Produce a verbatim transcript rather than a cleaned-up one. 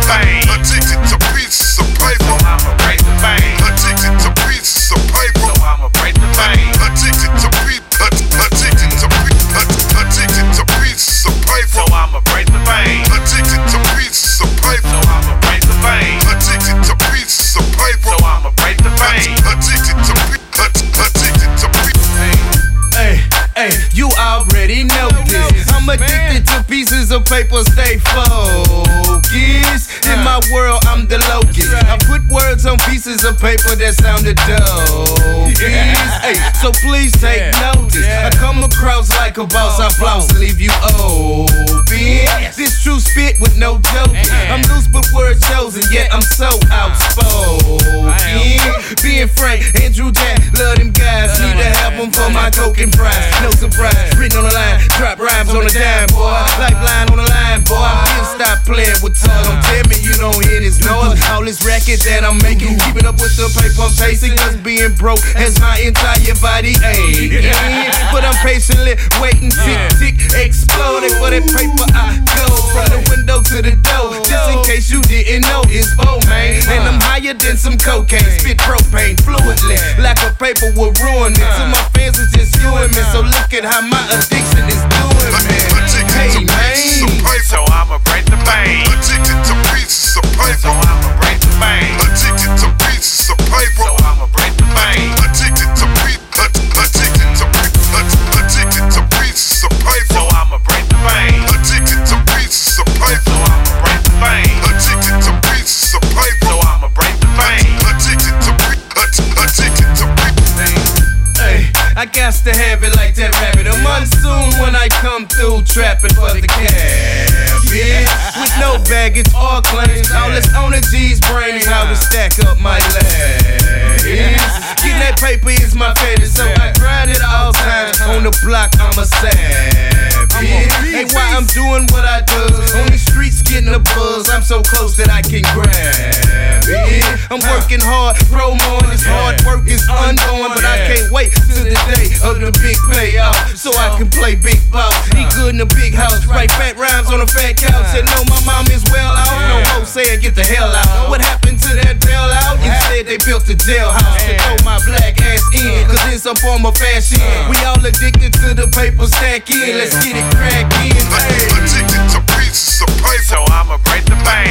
bank. Addicted to pieces of paper. So I'ma break the bank. Addicted to pieces of paper. So I'ma break the bank. Addicted to pe- Addicted to pe- Addicted to pieces of paper. So I'ma break the bank. Addicted to pieces of paper. So I'ma break the bank. Addicted to pieces of paper. So I'ma break the bank. Addicted to pe- Addicted to pe- Hey, hey, you already know this. I'm addicted to pieces of paper, stay focused. In my world, I'm the locust. I put words on pieces of paper that sounded dope. Hey, so please take notice. I come across like a boss, I floss and leave you open. This true spit with no joking. I'm loose but word chosen, yet I'm so outspoken. Being frank, Andrew Jack, love them guys. Need to have them for my coke and fries. No surprise, written on the line, drop rhymes on the dime, boy. Lifeline on the line, boy. Please stop playing with tongue. Don't tell me you don't hear this noise. All this racket that I'm making, keeping up with the paper I'm chasing. Cause being broke has my entire body aching. But I'm patiently waiting, tick, tick, exploding for that paper. I go from the window to the door. Just in case you didn't know, it's bold, man. And I'm higher than some cocaine. Spit propane fluidly, like a paper will ruin it. To my fans, it's just you and me. So look at how my addiction is doing, man. Hey, man. So I'ma break the bank. Addicted to pieces of paper. So I'ma break the bank. Addicted to pieces of paper. So I'ma break the bank. Addicted to pe- Addicted to pe- Addicted to pieces of paper. So I'ma break the bank. Addicted to pieces of paper. So I'ma break the bank. Addicted to pieces of paper. So I'ma break the bank. Addicted to pe- Addicted to pe- Hey, I got to have it like that rabbit. A monsoon when I come through, trapping for the cab. Yeah, with no baggage or claims. All this on the G's brain is how to stack up my legs. Getting that paper is my fetish, so I grind it all times. On the block, I'm a savage. Ain't why I'm doing what I do. On the streets, getting a buzz. I'm so close that I can grab it. I'm working hard, promo, and this hard work is unborn, but I can't wait till the day of the big payoff, so I can play big boss. Eat good in a big house, write fat rhymes on a fat couch. And know my mom is well out. No more saying get the hell out. What happened to that bailout? Instead they built a jailhouse to throw my black ass in, cause it's some form of fashion. We all addicted to the paper stack in. Let's get it crackin'. Addicted to pieces of paper. So I'ma break the bank.